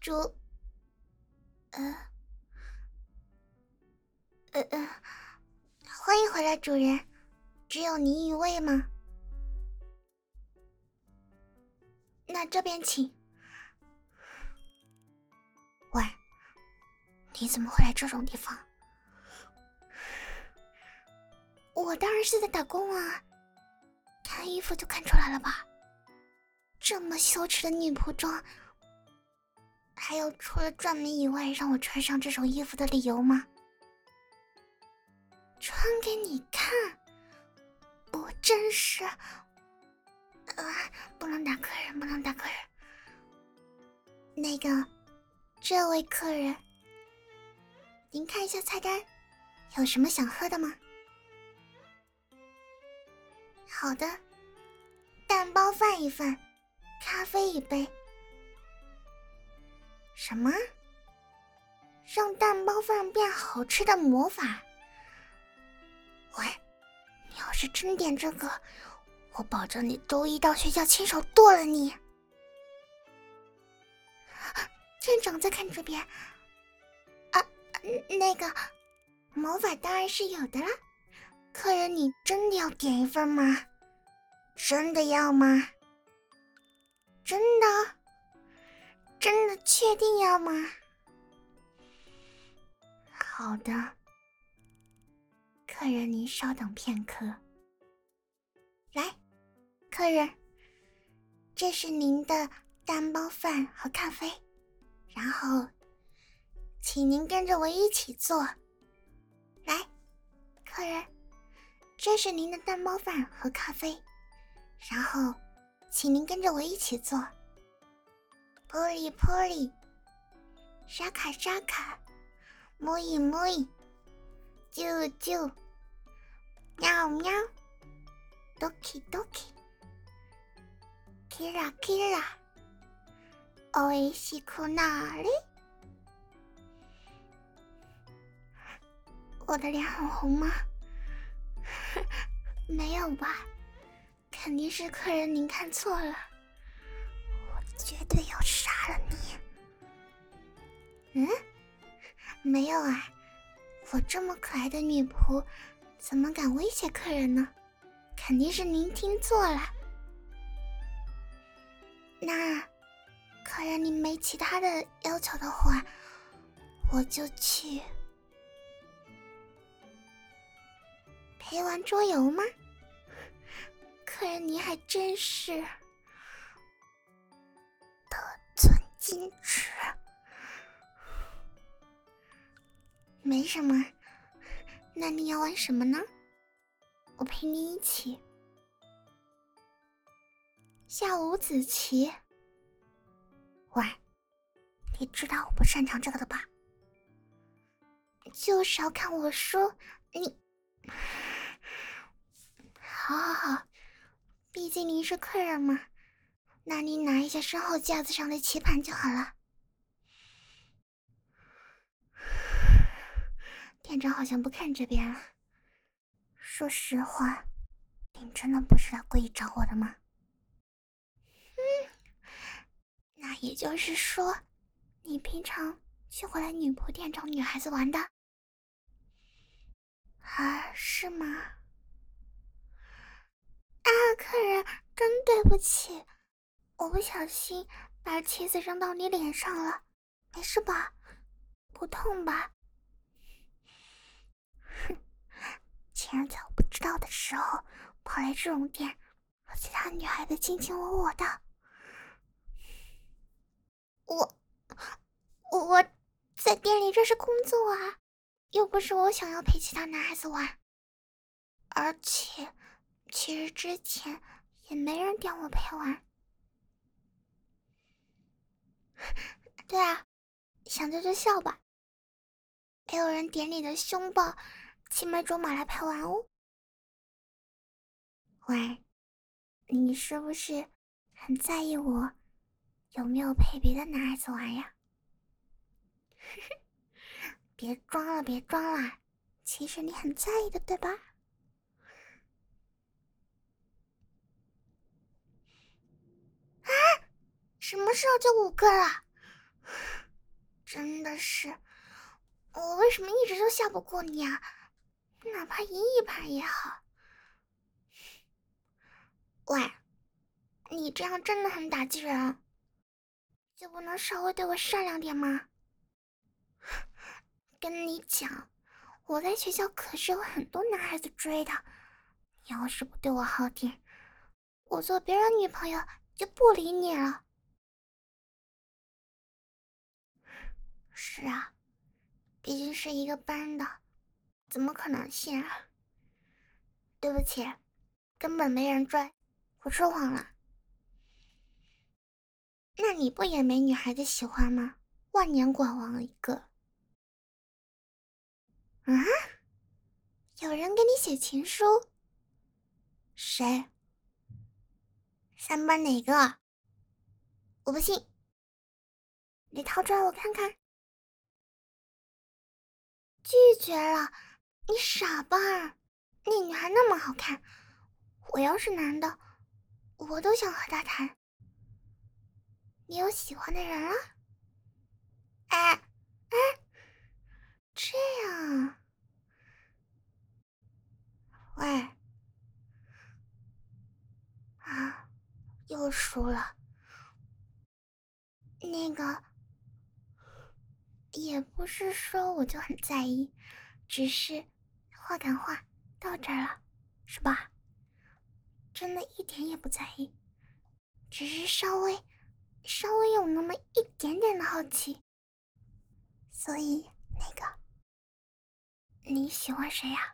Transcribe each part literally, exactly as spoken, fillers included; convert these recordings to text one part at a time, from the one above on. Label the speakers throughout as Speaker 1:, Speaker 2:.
Speaker 1: 主，呃，呃呃，欢迎回来，主人。只有您一位吗？那这边请。喂，你怎么会来这种地方？我当然是在打工啊，看衣服就看出来了吧？这么羞耻的女仆装，还有除了赚米以外让我穿上这种衣服的理由吗？穿给你看，我真是……啊，不能打客人，不能打客人。那个，这位客人，您看一下菜单，有什么想喝的吗？好的，蛋包饭一份，咖啡一杯。什么？让蛋包饭变好吃的魔法？喂，你要是真点这个，我保证你周一到学校亲手剁了你。店长在看这边。啊，那个魔法当然是有的啦。客人，你真的要点一份吗？真的要吗？真的？真的确定要吗？好的，客人您稍等片刻。来，客人，这是您的蛋包饭和咖啡，然后请您跟着我一起做。来，客人，这是您的蛋包饭和咖啡，然后请您跟着我一起做。玻璃玻璃，沙卡沙卡，摸一摸一，啾啾，喵喵，doki doki， kira kira， おいしくなれ。我的脸很红吗？没有吧，肯定是客人您看错了，我绝对要杀了你。嗯，没有啊，我这么可爱的女仆怎么敢威胁客人呢？肯定是您听错了。那客人您没其他的要求的话，我就去陪玩桌游吗？客人您还真是得寸进尺。没什么，那你要玩什么呢？我陪你一起。下五子棋。喂，你知道我不擅长这个的吧？就是要看我输，你……好好好，毕竟您是客人嘛，那你拿一下身后架子上的棋盘就好了。店长好像不看这边了。说实话，您真的不是来故意找我的吗？嗯，那也就是说，你平常就会来女仆店找女孩子玩的？啊，是吗？啊，客人，真对不起，我不小心把棋子扔到你脸上了，没事吧？不痛吧？哼，竟然在我不知道的时候跑来这种店，和其他女孩子卿卿我我的。我我在店里这是工作啊，又不是我想要陪其他男孩子玩。而且其实之前也没人点我陪玩。对啊，想着就笑吧，没有人点你的胸抱青梅竹马来陪玩哦。喂，你是不是很在意我有没有陪别的男孩子玩呀？别装了别装了，其实你很在意的对吧？啊，什么时候就五个了？ 真的是，我为什么一直都下不过你啊？哪怕赢一盘也好。喂，你这样真的很打击人，就不能稍微对我善良点吗？跟你讲，我在学校可是有很多男孩子追的，你要是不对我好点，我做别人女朋友就不理你了。是啊，毕竟是一个班的，怎么可能信啊？对不起，根本没人追，我说谎了。那你不也没女孩子喜欢吗？万年馆王一个。啊？有人给你写情书？谁？三班哪个？我不信，你掏出来我看看。拒绝了？你傻吧？那女孩那么好看，我要是男的，我都想和她谈。你有喜欢的人了？哎哎，这样？喂，啊，又输了。那个，也不是说我就很在意，只是话赶话到这儿了，是吧？真的一点也不在意，只是稍微稍微有那么一点点的好奇。所以那个，你喜欢谁呀？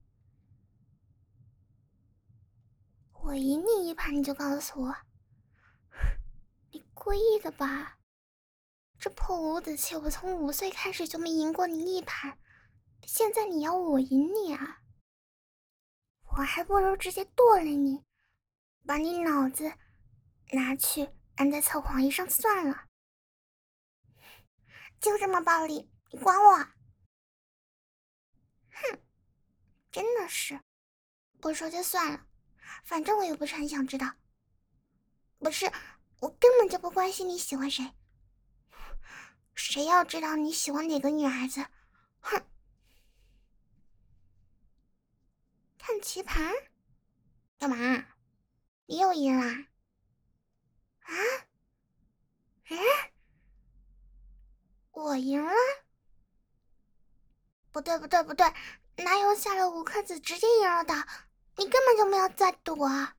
Speaker 1: 我赢你一盘你就告诉我，你故意的吧？这破五子棋，我从五岁开始就没赢过你一盘，现在你要我赢你啊？我还不如直接剁了你，把你脑子拿去安在测谎仪上算了。就这么暴力，你管我？哼，真的是，不说就算了，反正我又不是很想知道。不是，我根本就不关心你喜欢谁，谁要知道你喜欢哪个女孩子？哼！看棋盘？干嘛？你又赢啦？啊？哎？我赢了？不对不对不对，哪有下了五颗子直接赢了的？你根本就没有在赌啊！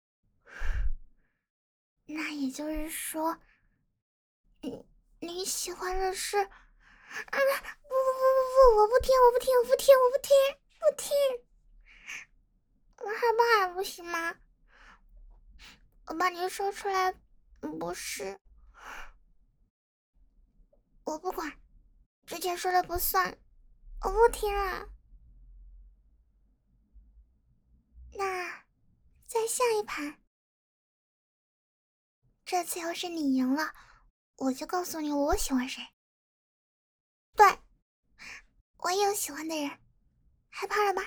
Speaker 1: 那也就是说，你你喜欢的是……啊！不不不不不，我不听我不听我不听我不听不听！我害怕不行吗？我把你说出来，不是，我不管，之前说的不算，我不听了。那再下一盘，这次要是你赢了，我就告诉你我喜欢谁。对，我也有喜欢的人，害怕了吧？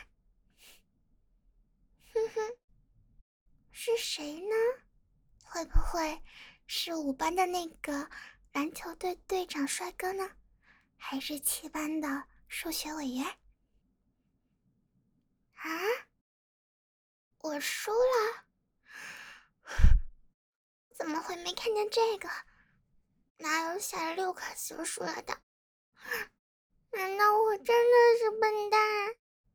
Speaker 1: 哼哼，是谁呢？会不会是五班的那个篮球队队长帅哥呢？还是七班的数学委员？啊？我输了？怎么会没看见这个？哪有下了六颗星输了的？难道我真的是笨蛋？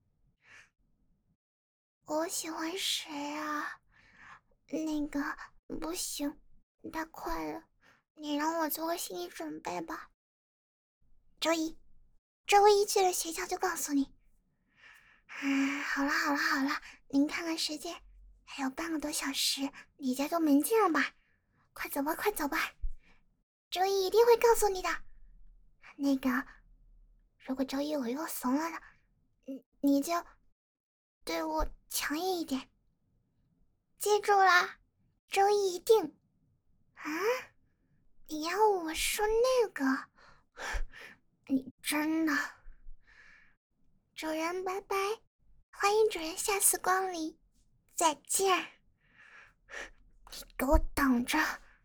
Speaker 1: 我喜欢谁啊？那个不行，太快了，你让我做个心理准备吧。周一，周一去了学校就告诉你。啊，好了好了好了，您看看时间，还有半个多小时，离家就门禁了吧？快走吧快走吧，周一一定会告诉你的。那个，如果周一我又怂了的，你你就对我强硬一点。记住了，周一一定。啊？你要我说那个？你真的？主人拜拜，欢迎主人下次光临，再见。你给我等着。